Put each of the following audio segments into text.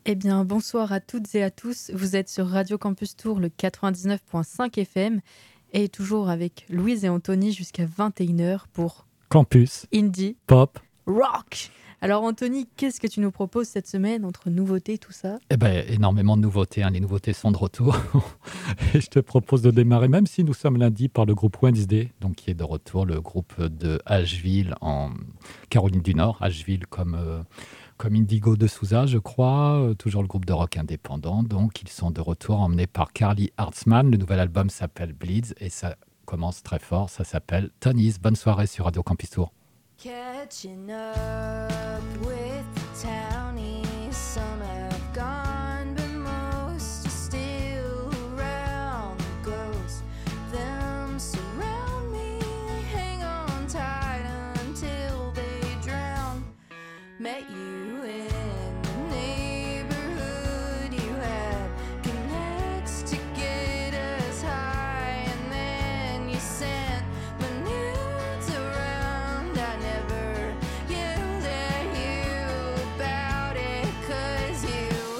Eh bien, bonsoir à toutes et à tous. Vous êtes sur Radio Campus Tour, le 99.5 FM, et toujours avec Louise et Anthony jusqu'à 21h pour Campus, Indie, Pop, Rock. Alors Anthony, qu'est-ce que tu nous proposes cette semaine entre nouveautés, tout ça? Eh ben, énormément de nouveautés, hein. Les nouveautés sont de retour. Et je te propose de démarrer, même si nous sommes lundi, par le groupe Wednesday, donc qui est de retour, le groupe de Asheville en Caroline du Nord. Asheville comme Indigo de Souza, je crois, toujours le groupe de rock indépendant. Donc ils sont de retour, emmenés par Carly Hartzman. Le nouvel album s'appelle Bleeds et ça commence très fort, ça s'appelle Tony's. Bonne soirée sur Radio Campus Tour. Catching up with the townies, some have gone, but most are still around. The ghosts, them surround me, hang on tight until they drown. Met you in the neighborhood, you had connects to get us high, and then you sent my nudes around. I never yelled at you about it, 'cause you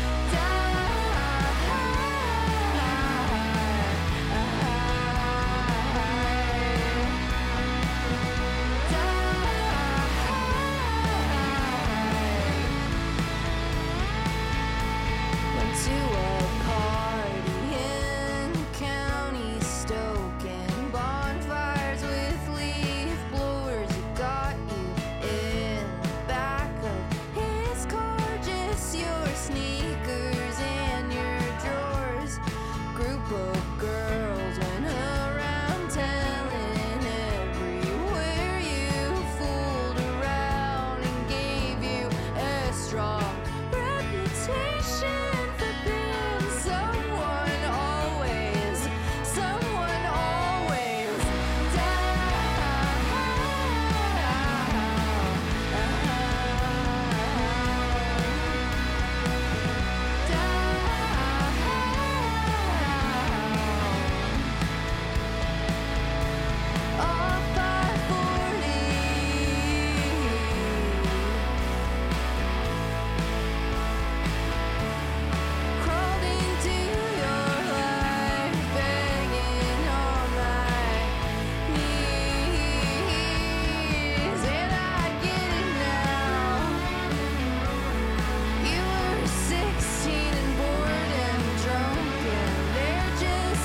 went to a party in County Stoke, bonfires with leaf blowers. It got you in the back of his car, just your sneakers and your drawers. Group of girls went around telling everywhere you fooled around and gave you a strong reputation for being someone always off 540. Crawled into your life, begging on my knees, and I get it now. You were 16 and bored and drunk, and they're just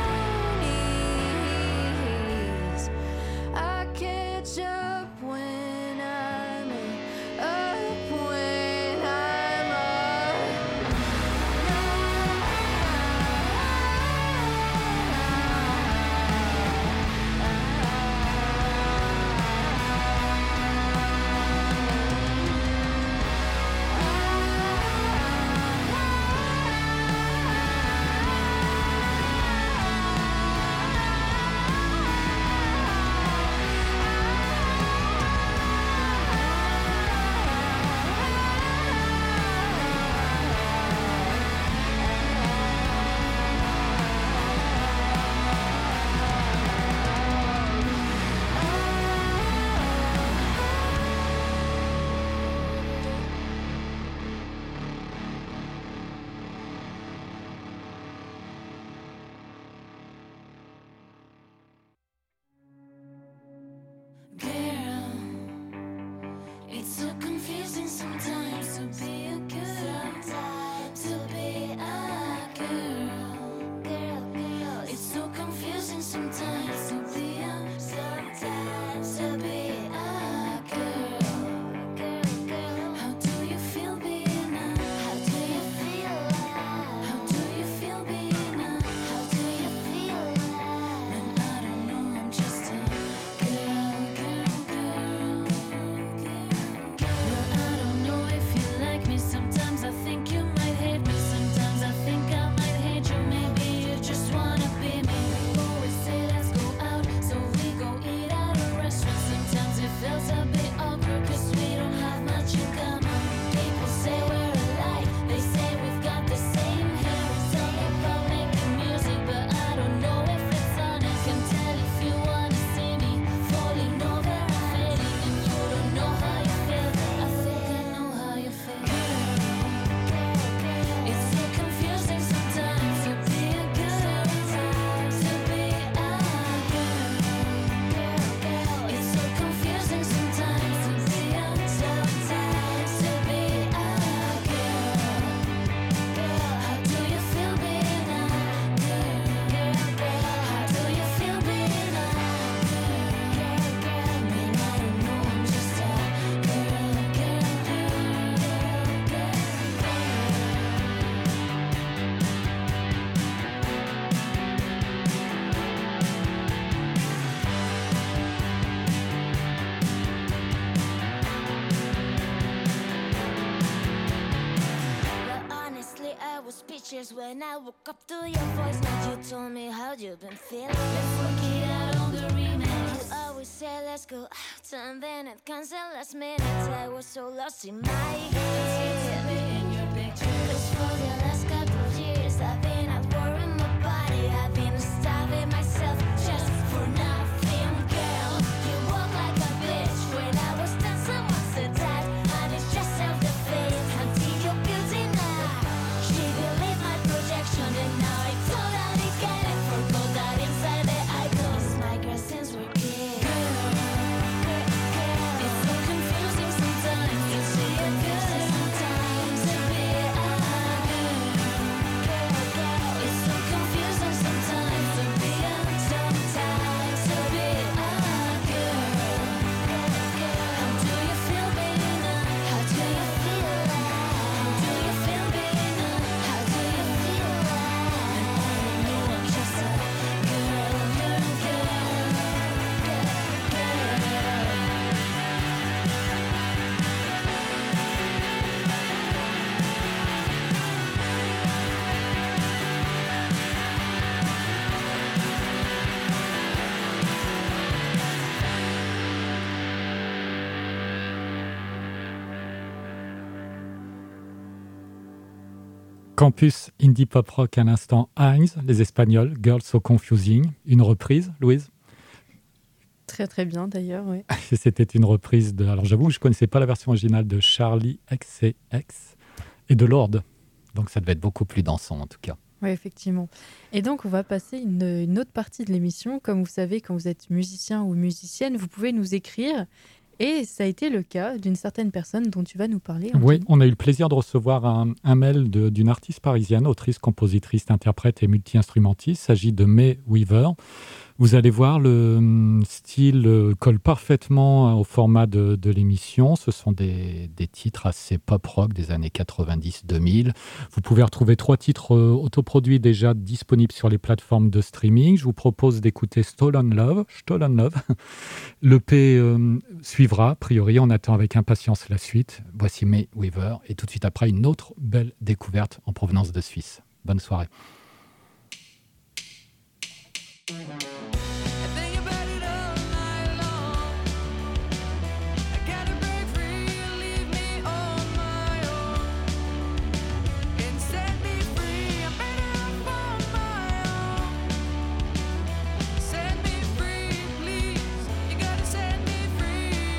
townies. I catch up when I'm up, when I'm up. Girl, it's so confusing sometimes to be a girl, to be a girl. It's so confusing sometimes to be a girl. How do you feel being a? How do you feel? How do you feel being a? How do you feel? When I don't know, I'm just a girl. Well, I don't know if you cheers when I woke up to your voice. Now you told me how you've been feeling. Let's work it out on the remix. You always say let's go out and then it cancel last minute. I was so lost in my head. In your picture. 'Cause for the last couple of years I've been at war in my body. I've been starving myself just for nothing, girl. You walk like a bitch when I was done. Someone said that, and it's just self-defense. Until you're beauty now. She believed my projection, and now I totally get it. Forgot that inside the icons, my girl since we're kids. It's so confusing sometimes. It's so confusing sometimes. A bit, it's so confusing sometimes. A bit, sometimes a bit, girl. How do you feel, baby, now? How do you feel like? How do you feel, baby, now? How do you feel like? And all I know, I'm just a girl, girl, girl, girl. Campus Indie Pop Rock à l'instant, Heinz, les Espagnols, Girls So Confusing. Une reprise, Louise? Très très bien d'ailleurs, oui. C'était une reprise de... Alors j'avoue, je ne connaissais pas la version originale de Charlie XCX et de Lord. Donc ça devait être beaucoup plus dansant en tout cas. Oui, effectivement. Et donc, on va passer une autre partie de l'émission. Comme vous savez, quand vous êtes musicien ou musicienne, vous pouvez nous écrire. Et ça a été le cas d'une certaine personne dont tu vas nous parler. Oui, Anthony. on a eu le plaisir de recevoir un mail d'une artiste parisienne, autrice, compositrice, interprète et multi-instrumentiste. Il s'agit de May Weaver. Vous allez voir, le style colle parfaitement au format de l'émission. Ce sont des titres assez pop-rock des années 90-2000. Vous pouvez retrouver 3 titres autoproduits déjà disponibles sur les plateformes de streaming. Je vous propose d'écouter Stolen Love. L'EP suivra, a priori. On attend avec impatience la suite. Voici May Weaver. Et tout de suite après, une autre belle découverte en provenance de Suisse. Bonne soirée. I think about it all night long. I gotta break free and leave me on my own. And set me free, I'm better off on my own. Set me free, please. You gotta set me free.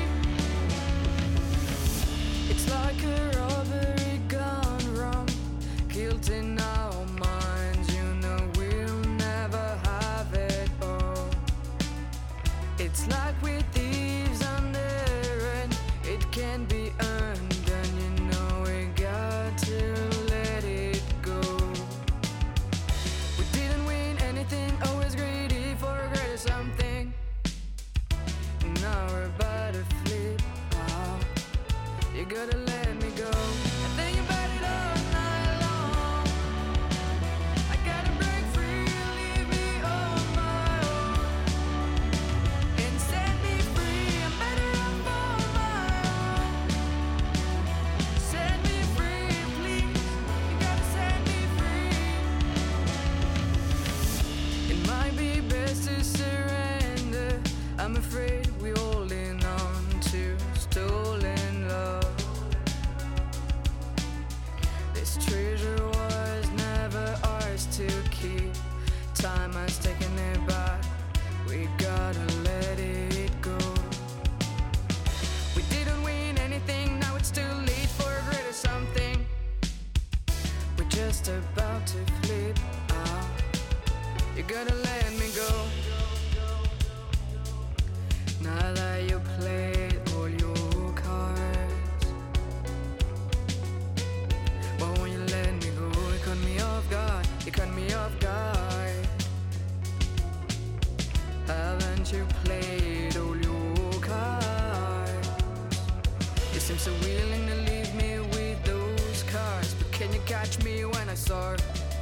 It's like a robbery gone wrong, guilt in our minds. You know we'll never have it all. It's like we're thieves under, and it can be earned, and you know we got to let it go. We didn't win anything, always greedy for a greater something. Now we're about to flip out. You gotta let me go. I think about it all night long. I gotta break free and leave me on my own. And set me free, I'm better off on my own. Set me free, please. You gotta set me free. It might be best to surrender. I'm afraid we're holding on to stolen love. This treasure was never ours to keep. Time has taken it back. We gotta let it go. We didn't win anything, now it's too late for a greater something. We're just about to flip out. You gotta let me go. Now that you played all your cards, but when you let me go, you cut me off guard. You cut me off guard. Haven't you played all your cards? You seem so willing to leave me with those cards, but can you catch me when I soar?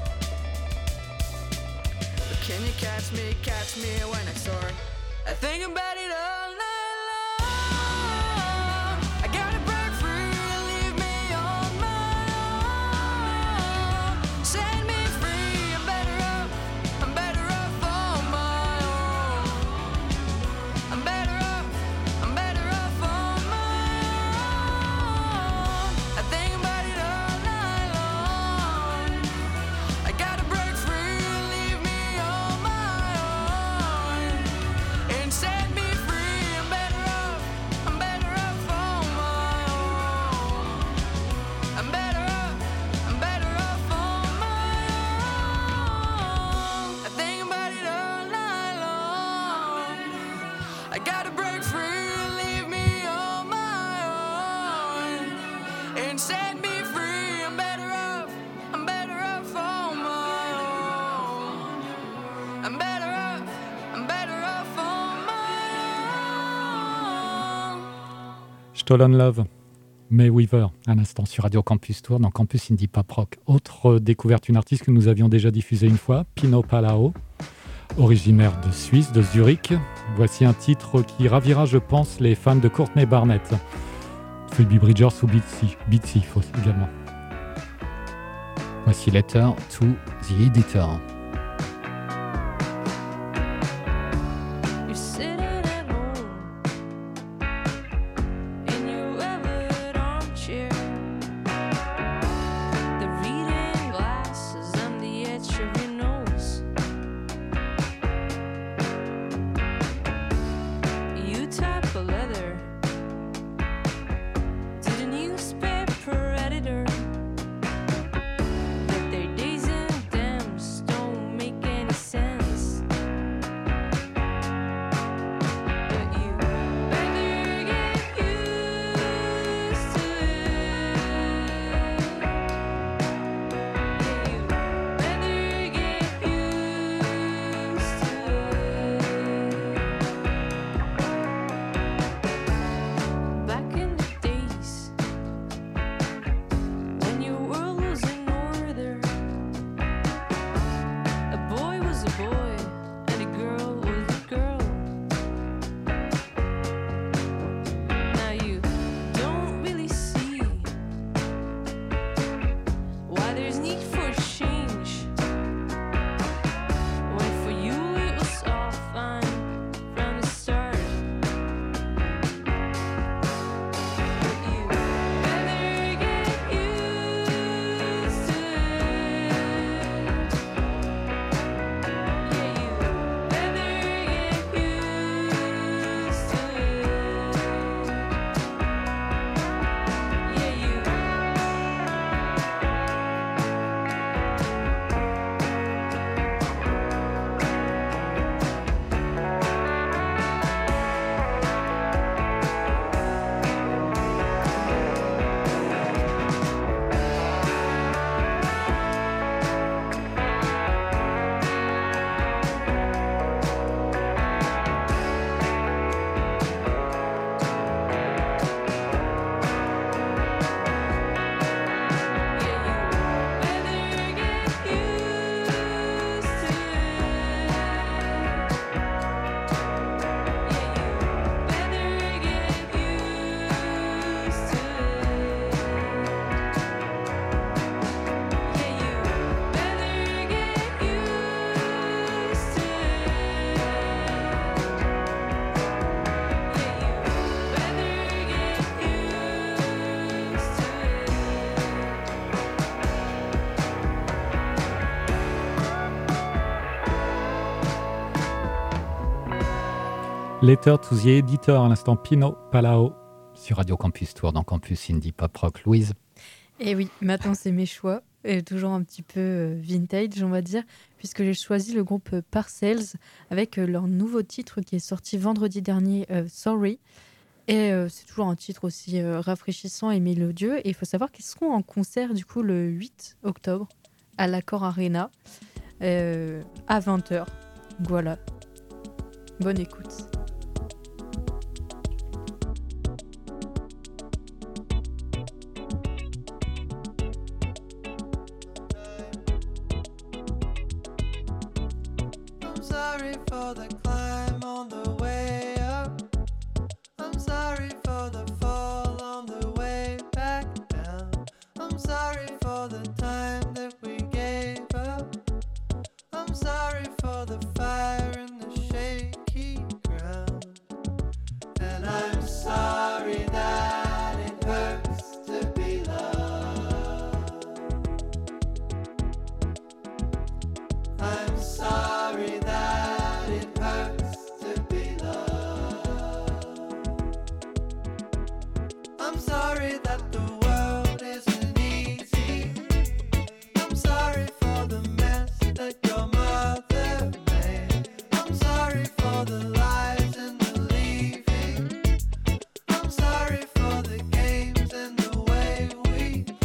But can you catch me when I soar? I think about it all night long. I gotta break free and leave me on my own. Send set me free. I'm better off on my own. I'm better off on my own. Stolen Love, May Weaver, à l'instant sur Radio Campus Tour, dans Campus Indie Pop Rock. Autre découverte, une artiste que nous avions déjà diffusée une fois, Pino Palao, originaire de Suisse, de Zurich. Voici un titre qui ravira, je pense, les fans de Courtney Barnett. Phoebe Bridgers ou Bitsy également. Voici Letter to the Editor. You're sitting at home in your velvet armchair. The reading glasses on the edge of your nose. You type a letter to the newspaper editor. But their days and dams don't make any sense. But you better get used to it. Yeah, you better get used to it. Back in the days when your world was in order, a boy was a boy and a girl was a girl. Now you don't really see why there's need for change, when for you it was all fine from the start. But you better get used to it. Yeah, you better get used to it. Yeah, you. Letter to the Editor, à l'instant Pino Palao, sur Radio Campus Tour, dans Campus Indie Pop Rock. Louise. Et oui, maintenant c'est mes choix, et toujours un petit peu vintage, on va dire, puisque j'ai choisi le groupe Parcells avec leur nouveau titre qui est sorti vendredi dernier, Sorry. Et c'est toujours un titre aussi rafraîchissant et mélodieux. Et il faut savoir qu'ils seront en concert du coup le 8 octobre à l'Accor Arena à 20h. Voilà. Bonne écoute. I'm sorry for the climb on the way up. I'm sorry for the fall on the way back down. I'm sorry for the time that we gave up. I'm sorry for the fire and the shaky ground. And I'm sorry that it hurts to be loved. I'm sorry that it hurts to be loved. I'm sorry that the world isn't easy. I'm sorry for the mess that your mother made. I'm sorry for the lies and the leaving. I'm sorry for the games and the way we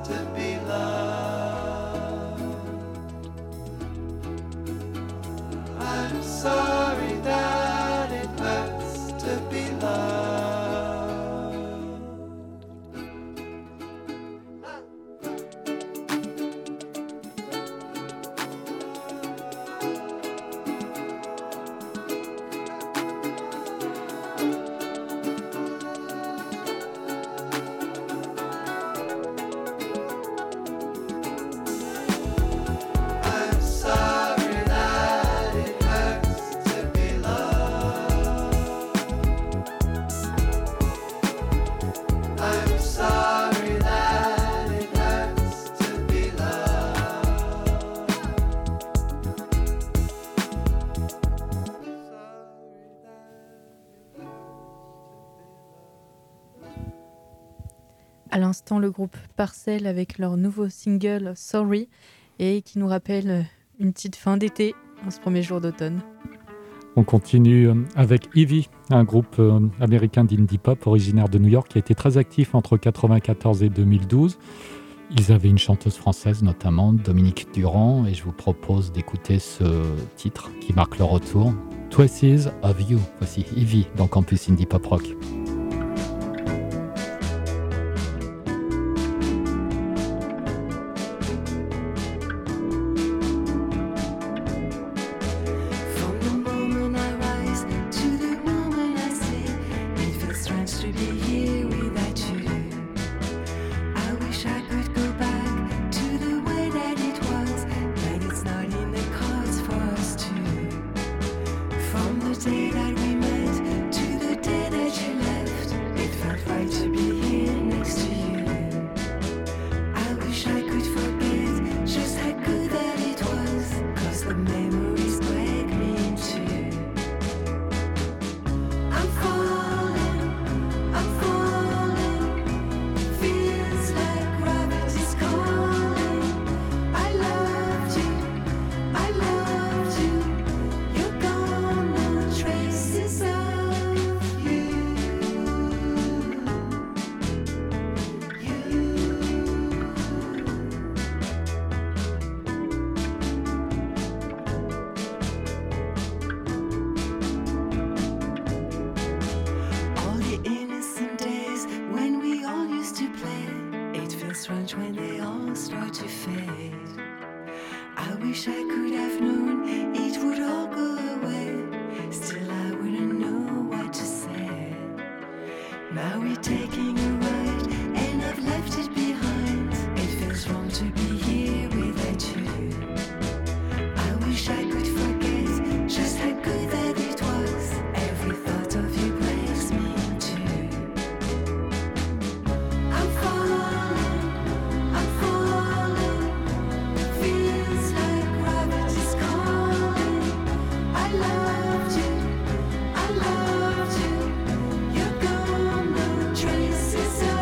to be loved. I'm sorry that it hurts to be loved. I'm sorry that it hurts to be loved. I'm sorry that it hurts to be loved. À l'instant, le groupe Parcel avec leur nouveau single Sorry et qui nous rappelle une petite fin d'été en ce premier jour d'automne. On continue avec Ivy, un groupe américain d'indie pop originaire de New York qui a été très actif entre 1994 et 2012. Ils avaient une chanteuse française notamment, Dominique Durand, et je vous propose d'écouter ce titre qui marque le retour, Traces of You. Voici Ivy dans Campus Indie Pop Rock. From the moment I rise to the moment I sleep, it feels strange to be here without you. I wish I could go back to the way that it was, but it's not in the cards for us two. From the day that we met to the day that you left, it felt right to be here next to you. I wish I could forget just how good that it was, 'cause the memories break me in two. I'm falling, feels like gravity's calling. I loved you, you're gone, no traces of you. All the innocent days when we all used to play, it feels strange when they all start to fade. I wish I could have known it would all go away, still I wouldn't know what to say. Now we're taking a ride and I've left it behind. It feels wrong to be here without you. I wish I could forget just how good that it was. Every thought of you breaks me in two. I'm falling, feels like gravity's calling. I loved you, you're gone, no traces of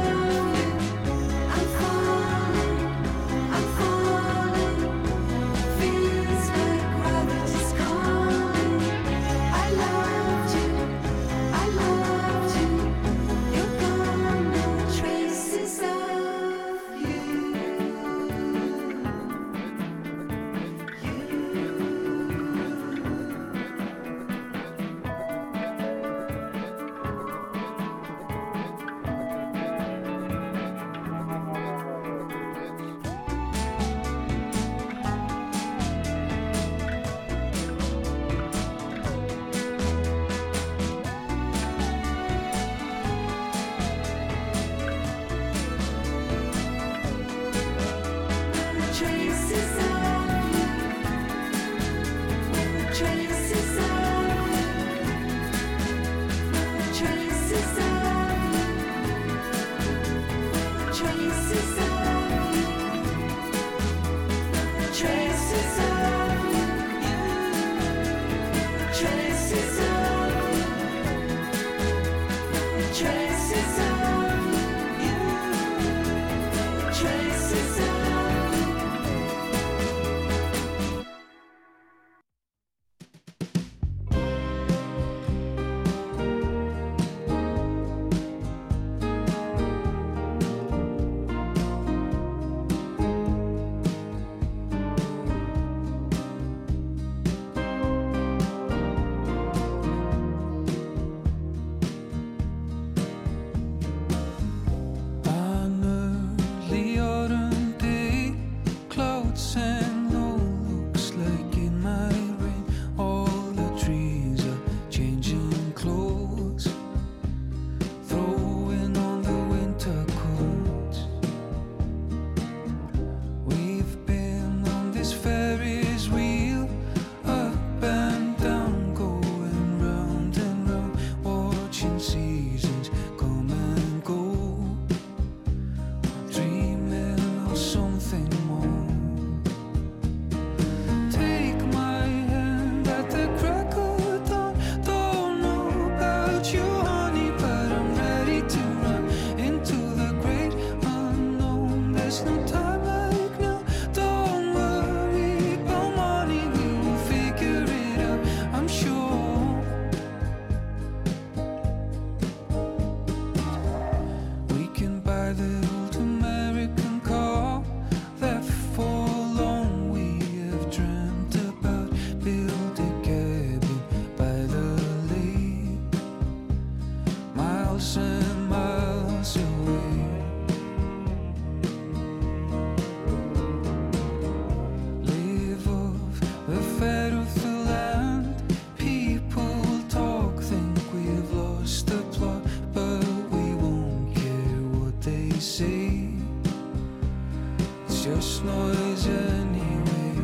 no time like now. Don't worry about money, we will figure it out, I'm sure. We can buy the old American car that for long we have dreamt about. Build a cabin by the lake, miles and miles away. Live off the fat of the land. People talk, think we've lost the plot, but we won't care what they say. It's just noise anyway.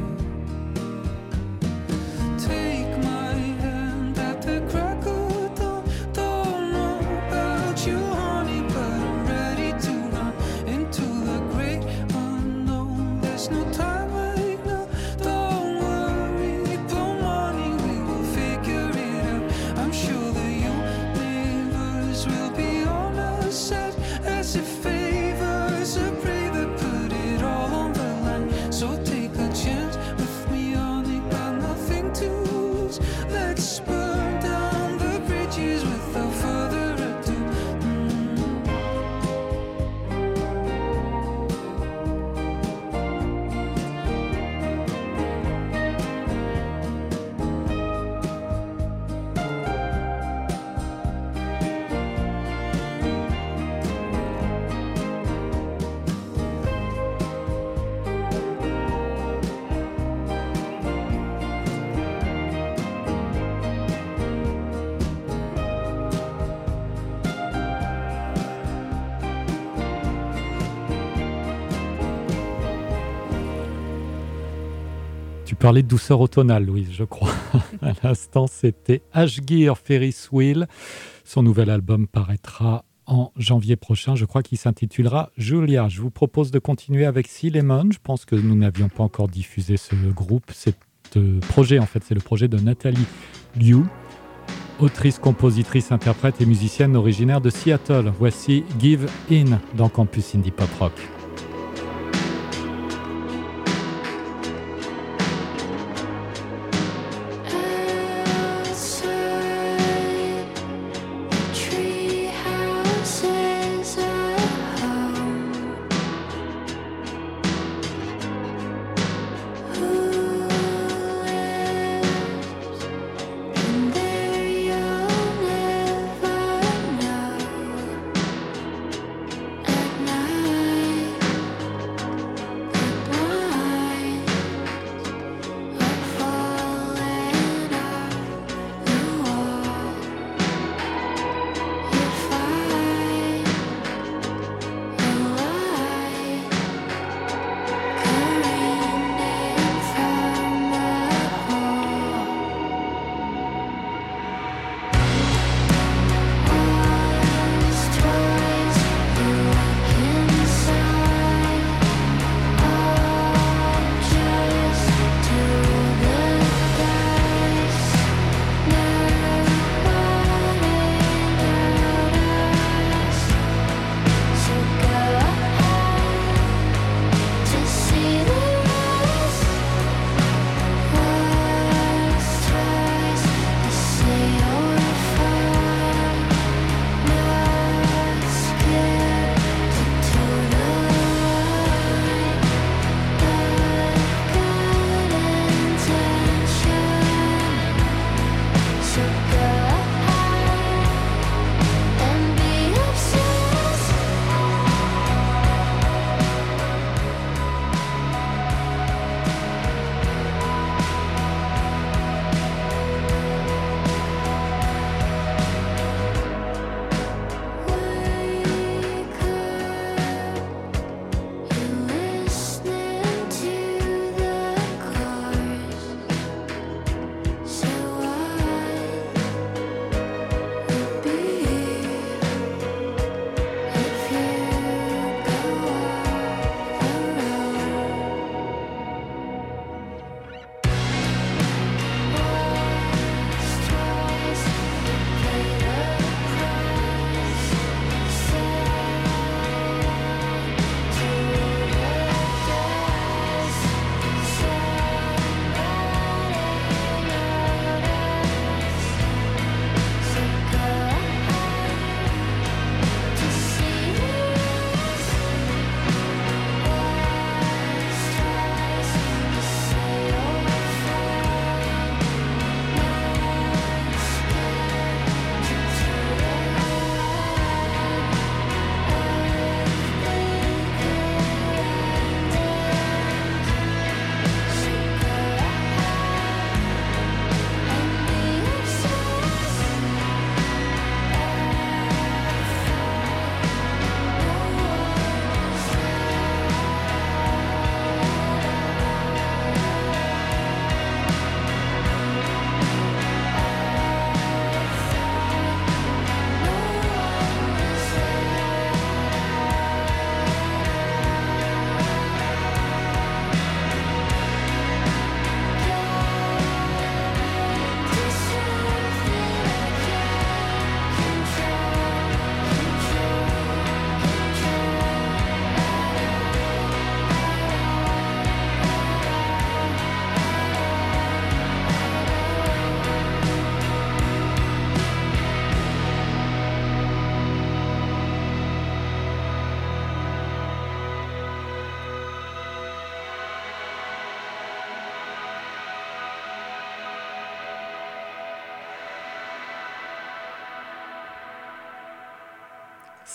Take my hand at the crack of dawn. Don't know about you, honey, but I'm ready to run into the great unknown. There's no time like now. Don't worry about money, we will figure it out, I'm sure the universe will be on our side, as it favors a brave that put it all on the line. So take a chance with me, honey, got nothing to lose. Let's burn down the bridges without further ado. Tu parlais de douceur automnale, Louise, je crois. À l'instant, c'était Ashgear Ferris Wheel. Son nouvel album paraîtra en janvier prochain. Je crois qu'il s'intitulera Julia. Je vous propose de continuer avec Sea Lemon. Je pense que nous n'avions pas encore diffusé ce groupe. C'est projet, en fait, c'est le projet de Nathalie Liu, autrice, compositrice, interprète et musicienne originaire de Seattle. Voici Give In dans Campus Indie Pop Rock. Outside, tree houses are home. Who lives in there? You'll never know. At night.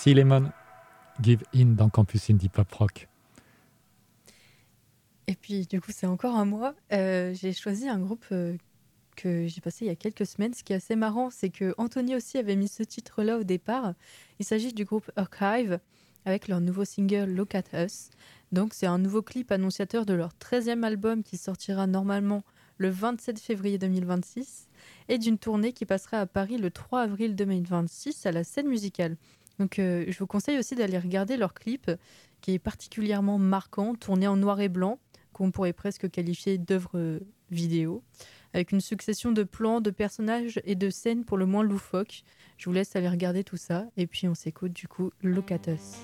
Merci Lemon. Give In dans Campus Indie Pop Rock. Et puis, du coup, c'est encore un mois. J'ai choisi un groupe que j'ai passé il y a quelques semaines. Ce qui est assez marrant, c'est que Anthony aussi avait mis ce titre-là au départ. Il s'agit du groupe Archive avec leur nouveau single Look at Us. Donc, c'est un nouveau clip annonciateur de leur 13e album qui sortira normalement le 27 février 2026 et d'une tournée qui passera à Paris le 3 avril 2026 à la Scène Musicale. Donc, je vous conseille aussi d'aller regarder leur clip qui est particulièrement marquant, tourné en noir et blanc, qu'on pourrait presque qualifier d'œuvre vidéo, avec une succession de plans, de personnages et de scènes pour le moins loufoques. Je vous laisse aller regarder tout ça et puis on s'écoute du coup Look at Us.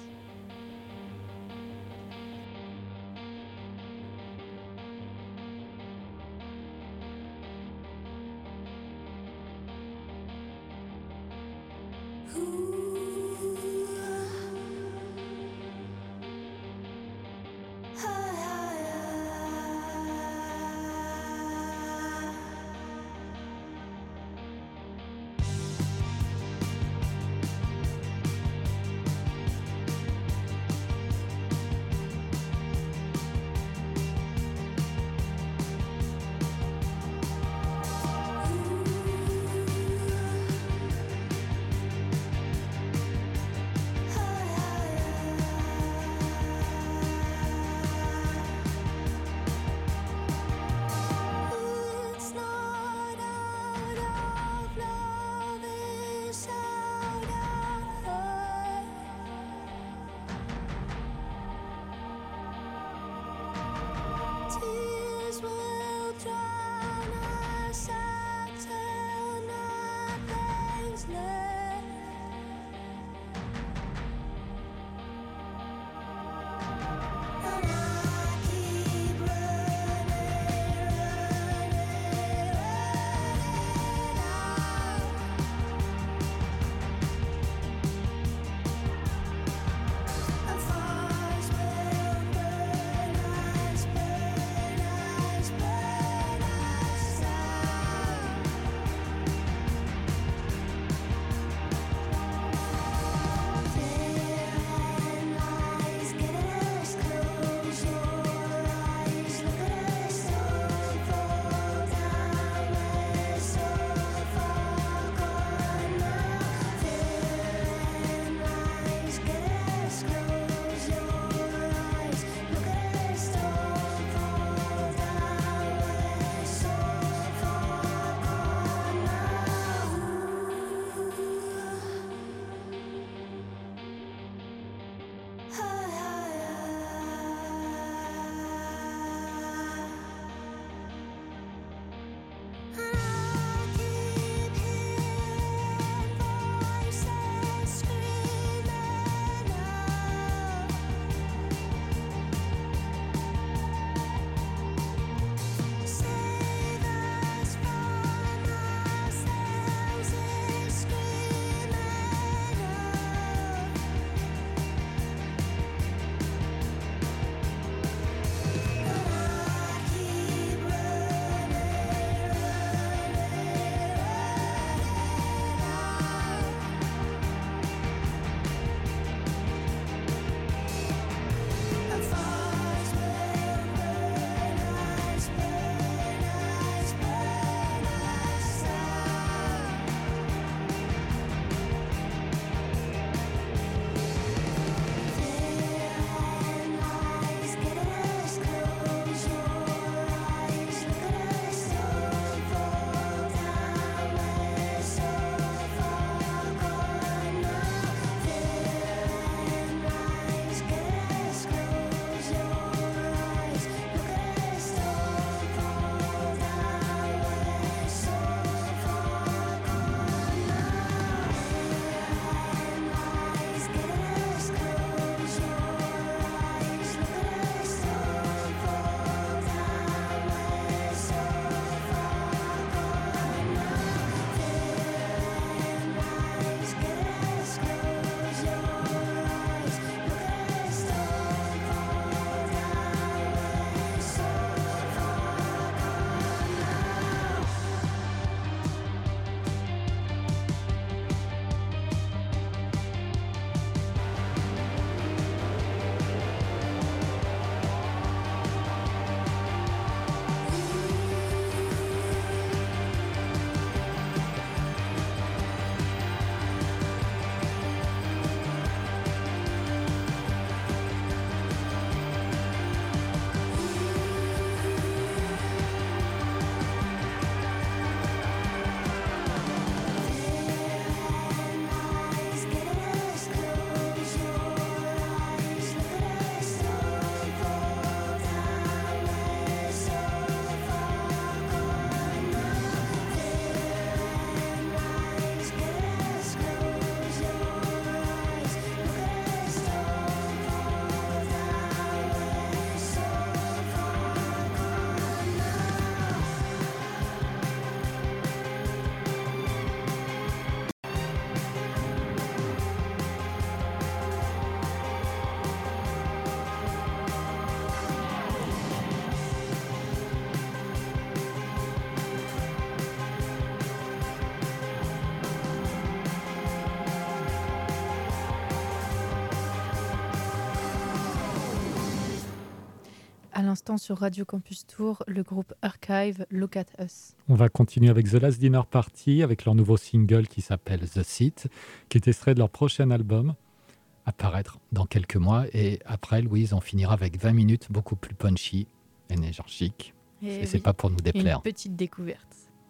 à l'instant sur Radio Campus Tour, le groupe Archive, Look at Us. On va continuer avec The Last Dinner Party, avec leur nouveau single qui s'appelle The Seat, qui est extrait de leur prochain album, à paraître dans quelques mois. Et après, Louise, on finira avec 20 minutes beaucoup plus punchy, énergique. Et c'est pas pour nous une déplaire. petite découverte.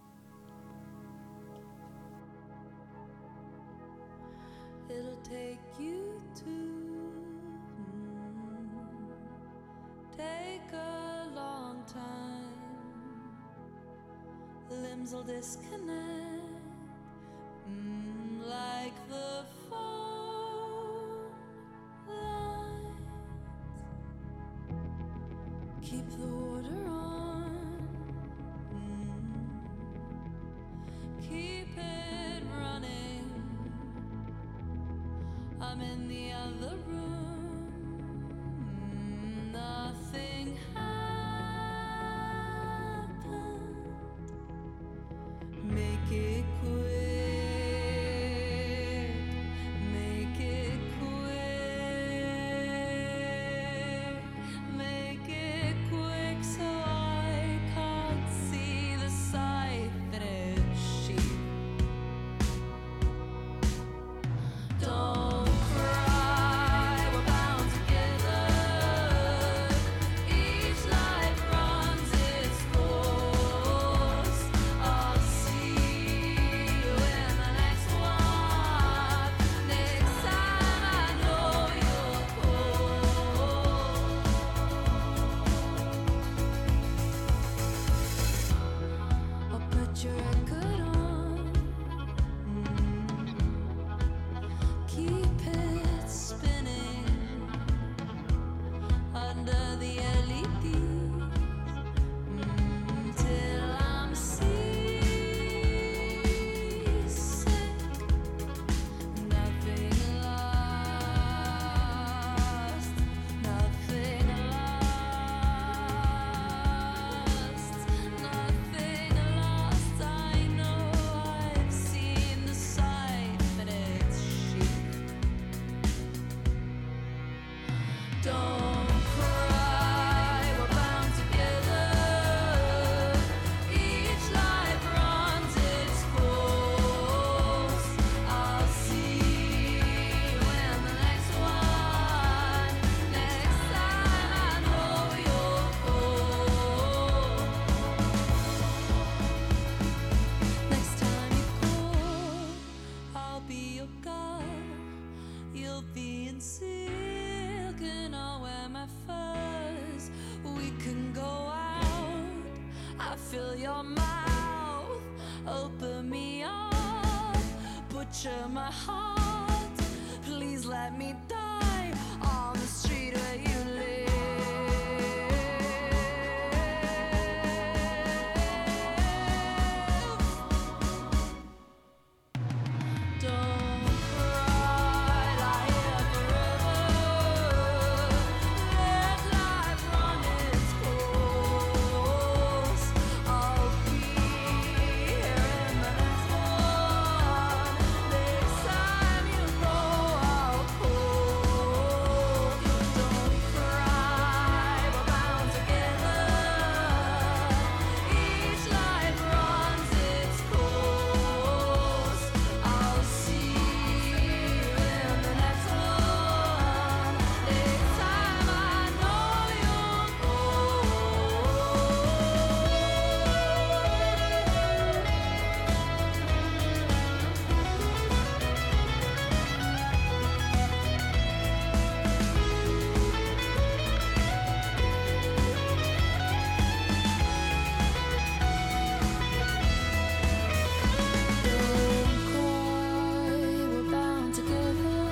It'll take you to take a long time. Limbs will disconnect like the phone lines. Keep the water on. Keep it running. I'm in the other room. Nothing happened. Make it quick. Make it quick. Make it quick so I can't see the side that it's sheep. Don't cry, we're bound together. Each life runs its course. I'll see you in the next one. Next time I know you'll call. I'll put your record on. Keep it spinning under the LEDs till I'm seasick. Nothing lost, nothing lost, nothing lost. I know I've seen the side, but it's sheep. Don't cry, we're bound together. Each life runs its course. I'll see you in the next one. Next time I know you'll call. Next time you call, I'll be your girl. You'll be in silk and I'll wear my furs. We can go out. I feel your mouth. Open me up. Butcher my heart. Please let me die on the street where you live. Don't cry, lie here forever. Let life run its course. I'll be here in the next one. Next time you know I'll call. Don't cry, we're bound together. Each life runs its course. I'll see you in the next one. Next time I know you'll Don't cry, we're bound together.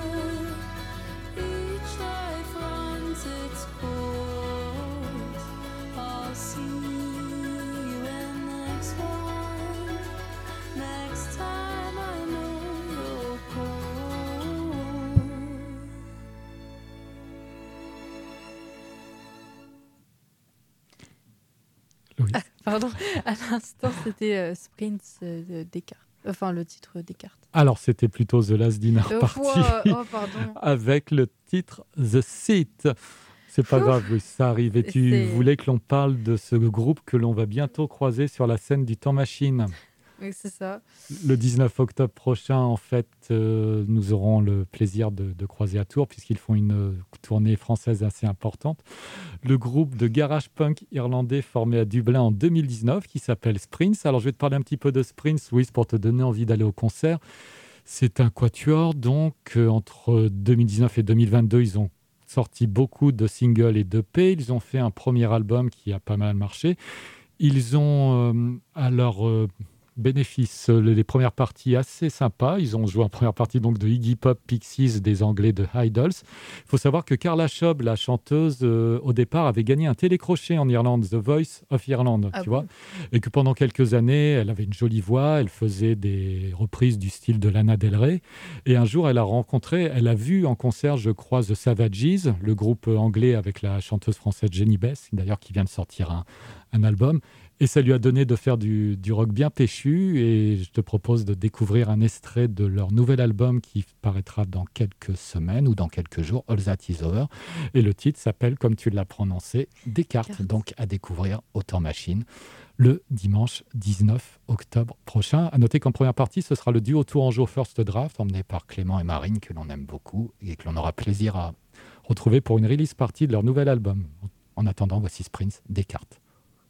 Each life runs its course. I'll see you in the next one. Next time I know you'll call. Louise. Pardon, à l'instant c'était Sprints de Descartes. Enfin, le titre Descartes. Alors, c'était plutôt The Last Dinner Party Oh, pardon. avec le titre The Seat. C'est pas grave, oui, ça arrive. Et tu C'est- voulais que l'on parle de ce groupe que l'on va bientôt croiser sur la scène du Temps Machine. Oui, c'est ça. Le 19 octobre prochain, en fait, nous aurons le plaisir de croiser à Tours, puisqu'ils font une tournée française assez importante. Le groupe de garage punk irlandais formé à Dublin en 2019, qui s'appelle Sprints. Alors, je vais te parler un petit peu de Sprints, Louis, pour te donner envie d'aller au concert. C'est un quatuor, donc, entre 2019 et 2022, ils ont sorti beaucoup de singles et d'EP. Ils ont fait un premier album qui a pas mal marché. Ils ont, à leur bénéfice, les premières parties assez sympas. Ils ont joué en première partie donc de Iggy Pop, Pixies, des Anglais de Idols. Il faut savoir que Carla Shob, la chanteuse, au départ, avait gagné un télécrochet en Irlande, The Voice of Ireland, Ah tu bon vois. Et que pendant quelques années, elle avait une jolie voix, elle faisait des reprises du style de Lana Del Rey. Et un jour, elle a vu en concert, je crois, The Savages, le groupe anglais avec la chanteuse française Jenny Bess, d'ailleurs qui vient de sortir un album. Et ça lui a donné de faire du rock bien péchu. Et je te propose de découvrir un extrait de leur nouvel album qui paraîtra dans quelques semaines ou dans quelques jours, All That Is Over. Et le titre s'appelle, comme tu l'as prononcé, Descartes. Descartes. Donc à découvrir au Temps Machine le dimanche 19 octobre prochain. À noter qu'en première partie, ce sera le duo Tourangeau First Draft, emmené par Clément et Marine, que l'on aime beaucoup et que l'on aura plaisir à retrouver pour une release party de leur nouvel album. En attendant, voici Sprints, Descartes.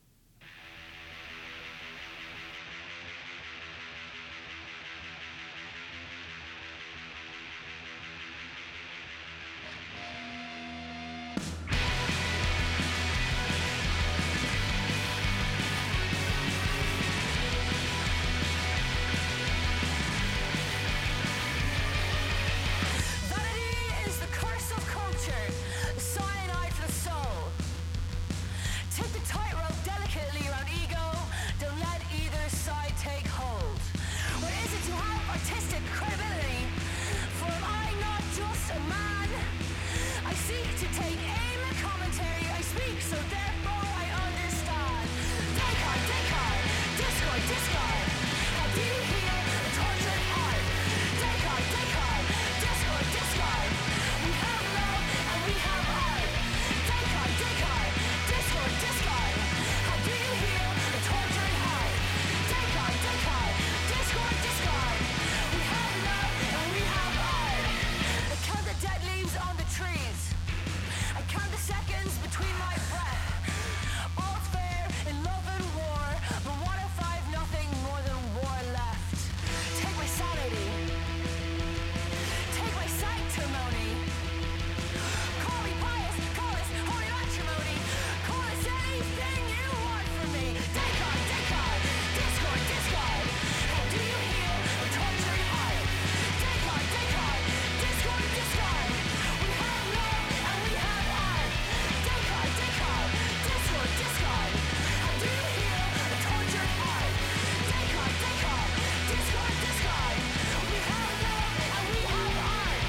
Vanity is the curse of culture, the cyanide for the soul. Take the tightrope delicately around ego, don't let either side take hold. What is it to have artistic credibility? For am I not just a man? I seek to take aim at commentary, I speak so therefore I understand. Descartes, Descartes, discord, discard. How do you heal a tortured heart? Descartes, Descartes, discord, discard. We have love and we have art. Descartes, Descartes, discord, discard. How do you heal a tortured heart? Descartes, Descartes, discord, discard. We have love and we have art. I count the dead leaves on the trees. I count the seconds between my breath. All's fair in love and war, but what if I've nothing more than war left? Take my sanity, take my sanctimony. Call me pious, call us holy matrimony. Call us anything you want from me. Descartes, Descartes, discord, discard. How do you heal a tortured heart? Descartes, Descartes, discord, discard. We have love and we have art. Descartes, Descartes, discord, discard. How do you heal a tortured heart? Descartes, Descartes, discord, discard. We have love and we have art.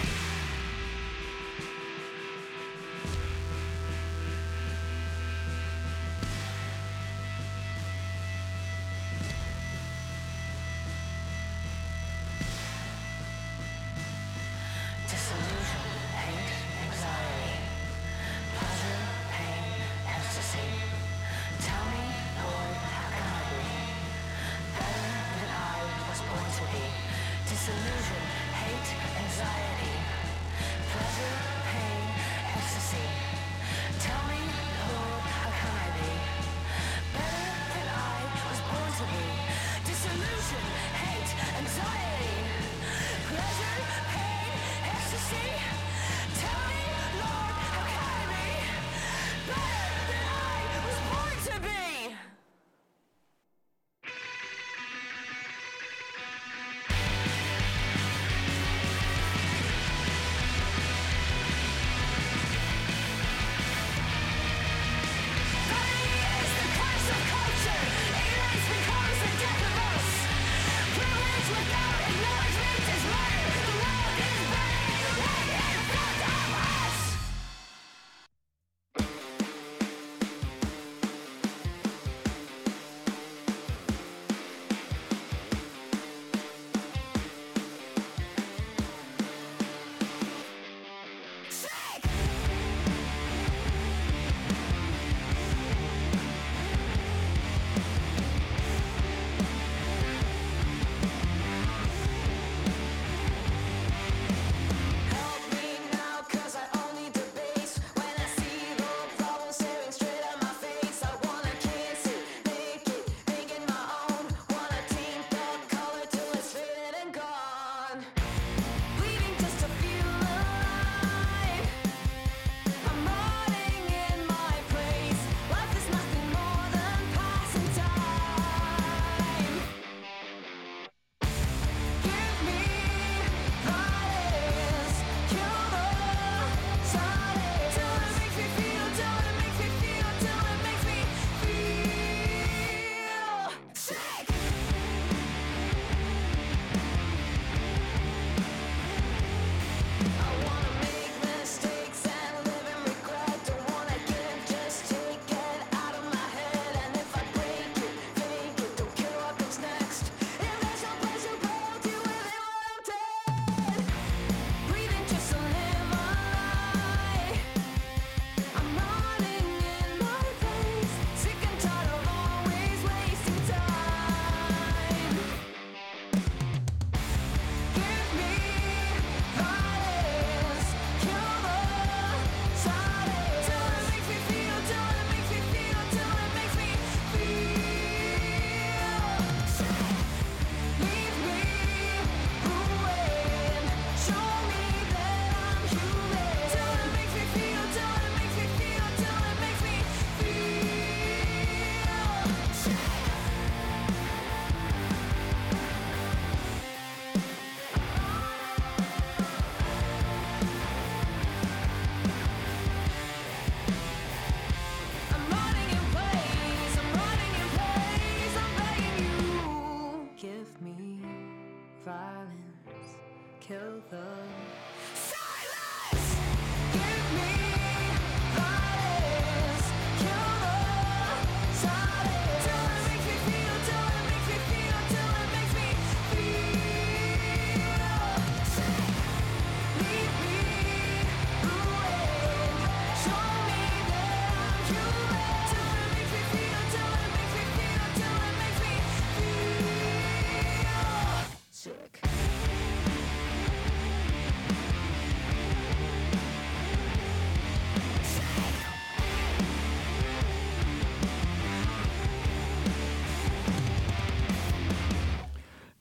Disillusion, hate, anxiety, pleasure, pain, ecstasy. Tell me, Lord, how can I be better than I was born to be? Disillusion, hate, anxiety, pleasure, pain, ecstasy. Tell me, Lord, how can I be better than I was born to be? Disillusion, hate, anxiety, pleasure, pain, ecstasy. Tell me, Lord, how can I be better than I was born to be?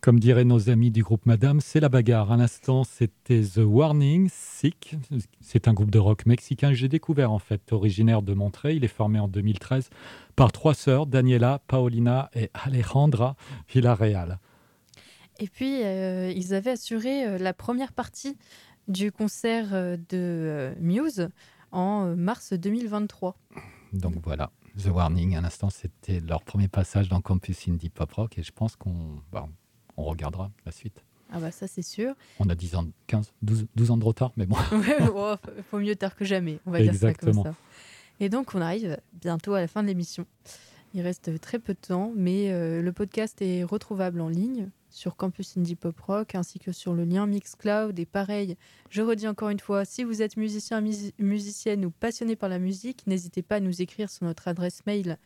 Comme diraient nos amis du groupe Madame, c'est la bagarre. À l'instant, c'était The Warning, Sick. C'est un groupe de rock mexicain que j'ai découvert en fait, originaire de Monterrey. Il est formé en 2013 par 3 sœurs, Daniela, Paolina et Alejandra Villarreal. Et puis, ils avaient assuré la première partie du concert de Muse en mars 2023. Donc voilà, The Warning. À l'instant, c'était leur premier passage dans Campus Indie Pop Rock et je pense on regardera la suite. Ah bah ça, c'est sûr. On a 10 ans, 15, 12 ans de retard, mais bon. Ouais, oh, faut mieux tard que jamais, on va dire ça Exactement. comme ça. Et donc, on arrive bientôt à la fin de l'émission. Il reste très peu de temps, mais le podcast est retrouvable en ligne sur Campus Indie Pop Rock ainsi que sur le lien Mixcloud. Et pareil, je redis encore une fois, si vous êtes musicien, musicienne ou passionné par la musique, n'hésitez pas à nous écrire sur notre adresse mail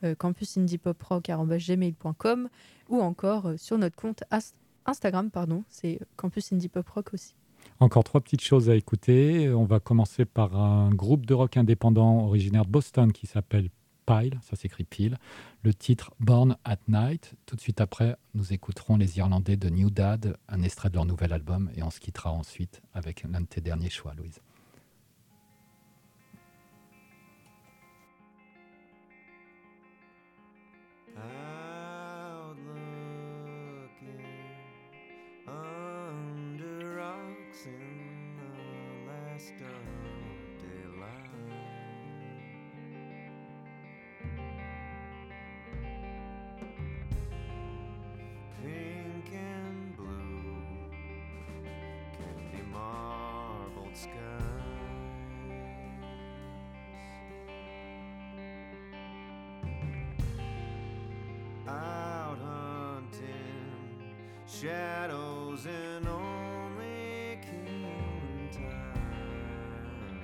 campusindiepop.rock@gmail.com ou encore sur notre compte Instagram, c'est Campus Indie Pop Rock aussi. Encore 3 petites choses à écouter. On va commencer par un groupe de rock indépendant originaire de Boston qui s'appelle Pile, ça s'écrit Pile. Le titre Born at Night. Tout de suite après, nous écouterons les Irlandais de New Dad, un extrait de leur nouvel album, et on se quittera ensuite avec l'un de tes derniers choix, Louise. Out looking under rocks in the last of daylight. Pink and blue, candy marbled skies. Out hunting shadows and only killing time.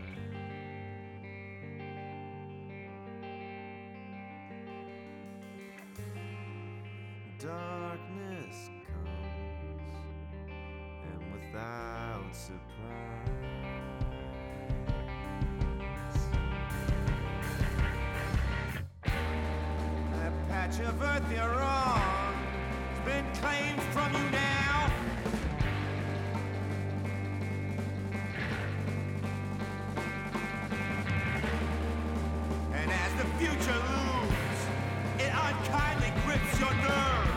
Darkness comes and without surprise. That patch of earth you're on has been claimed from you now. And as the future looms, it unkindly grips your nerves.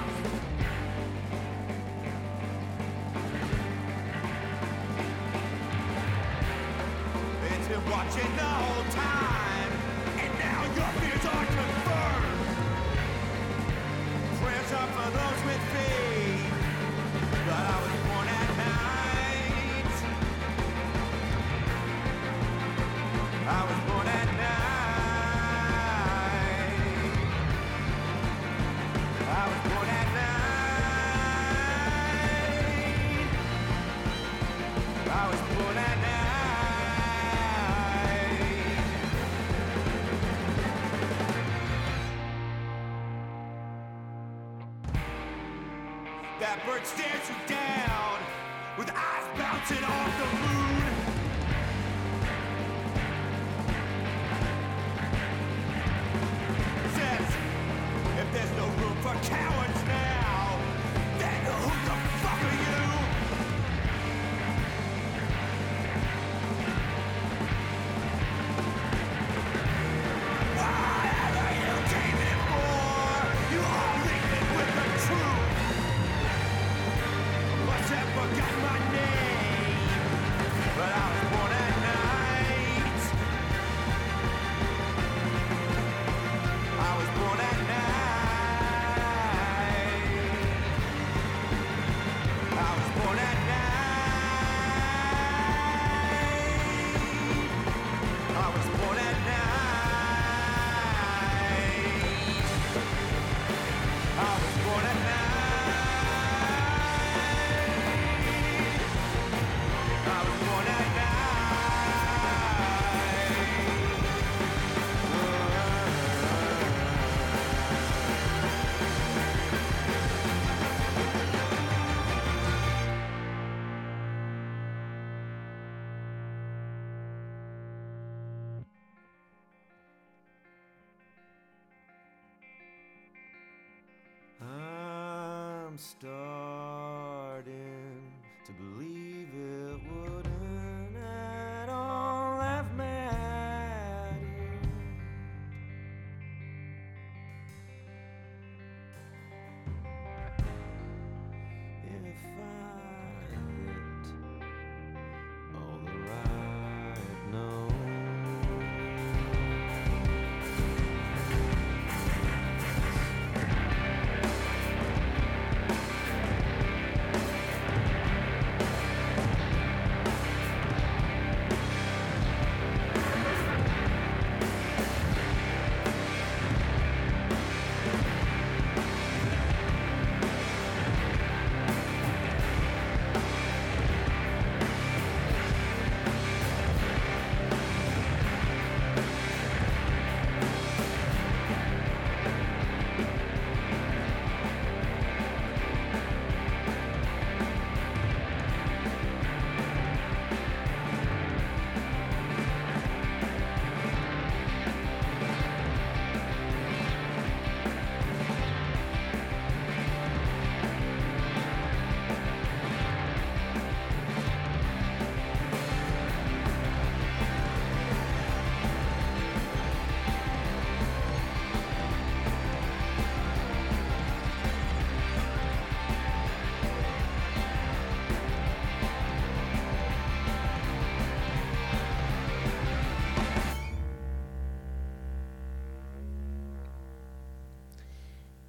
It's been watching the whole time, and now your fears are confirmed. Prayers are for those with faith, but I was born at night. I was born at night. I was born at night. I was born at night. That bird stares you down with eyes bouncing off the moon. Says, if there's no room for cowards now, then who the fuck are you? Whatever you came in for, you all leave it with the truth. Must have forgotten my name, but I was born at night. I was born at night. I was born at night. I was born at night. I was born at night. I was born at night. I'm starving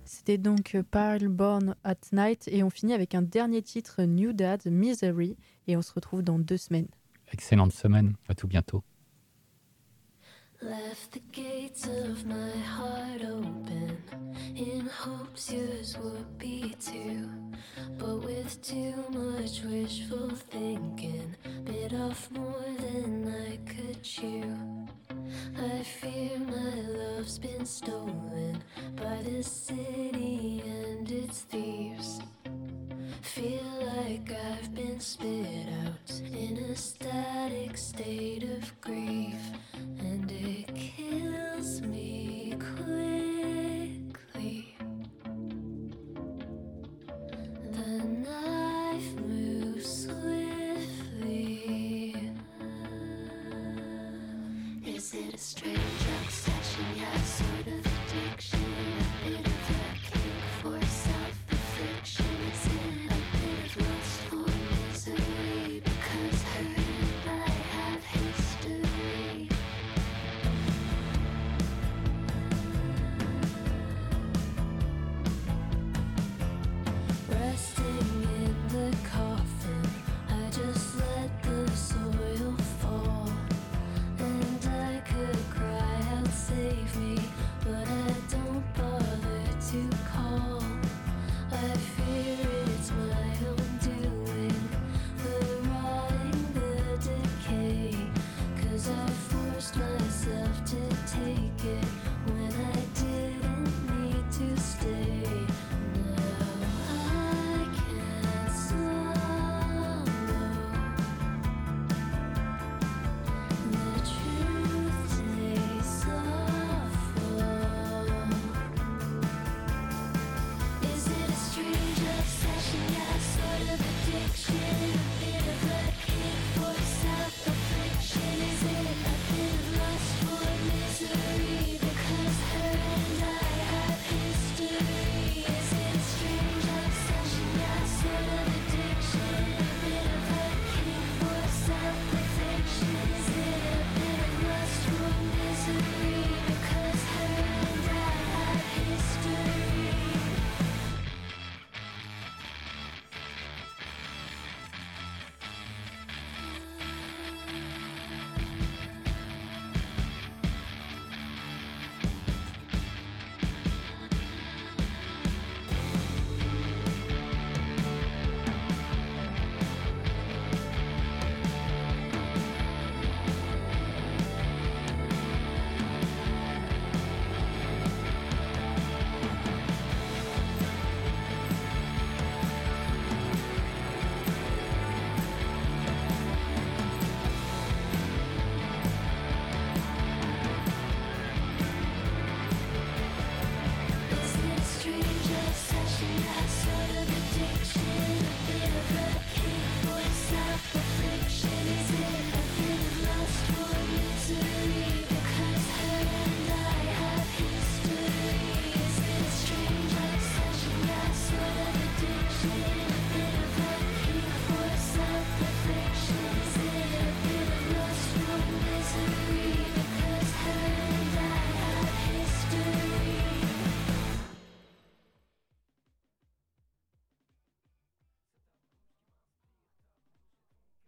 C'était donc Pile Born at Night et on finit avec un dernier titre, New Dad, Misery, et on se retrouve dans 2 semaines. Excellente semaine, à tout bientôt. Left the gates of my heart open in hopes yours would be too. But with too much wishful thinking, bit off more than I could chew. I fear my love's been stolen by this city and its